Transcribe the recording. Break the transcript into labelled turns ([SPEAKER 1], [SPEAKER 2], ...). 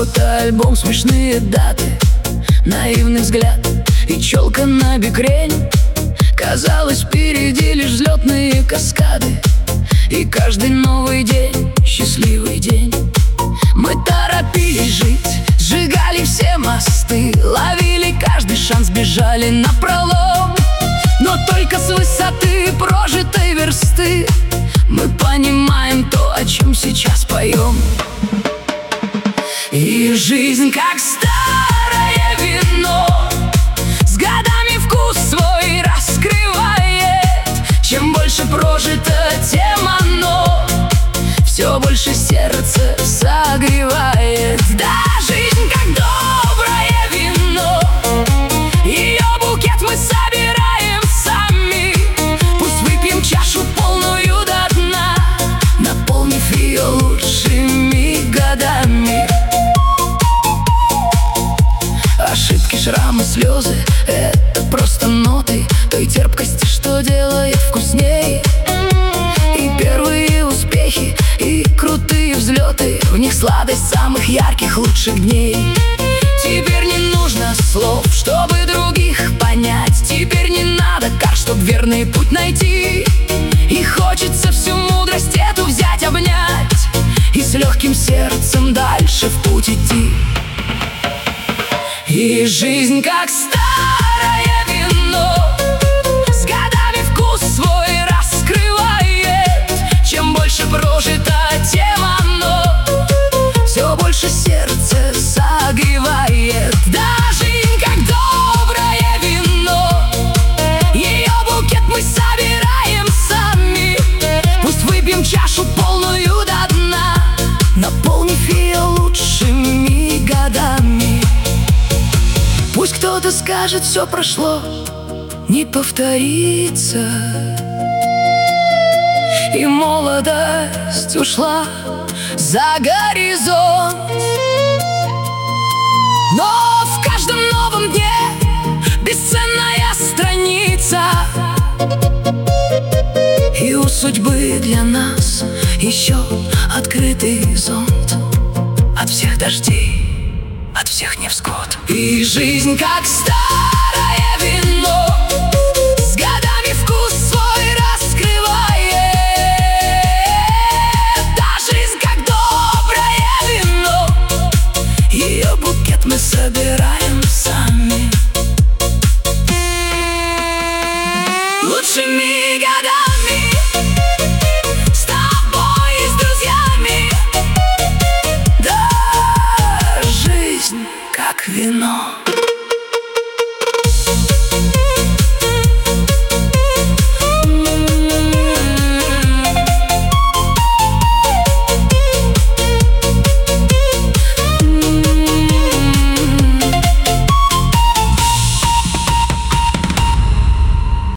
[SPEAKER 1] фотоальбом, смешные даты, наивный взгляд и челка на бикрень. Казалось, впереди лишь взлетные каскады, и каждый новый день — счастливый день. Мы торопились жить, сжигали все мосты, ловили каждый шанс, бежали напролом. Но только с высоты прожитой версты мы понимаем то, о чем сейчас поем. И жизнь как старое вино, с годами вкус свой раскрывает. Чем больше прожито, тем оно все больше сердце согревает. Да, жизнь как доброе вино, ее букет мы собираем сами. Пусть выпьем чашу полную до дна, наполнив ее лучшими годами. Ошибки, шрамы, слезы — это просто ноты той терпкости, что делает вкусней. И первые успехи, и крутые взлеты, в них сладость самых ярких, лучших дней. Теперь не нужно слов, чтобы других понять. Теперь не надо карт, чтоб верный путь найти. И хочется всю мудрость эту взять, обнять и с легким сердцем дальше в путь идти. И жизнь как старое вино, с годами вкус свой раскрывает. Чем больше прожито, тем оно все больше сердце согревает. Да, жизнь как доброе вино, ее букет мы собираем сами. Пусть выпьем чашу полную до дна, наполнив ее лучшими годами. Пусть кто-то скажет, все прошло, не повторится, и молодость ушла за горизонт. Но в каждом новом дне бесценная страница, и у судьбы для нас еще открытый зонт от всех дождей, от всех невзгод. И жизнь как старая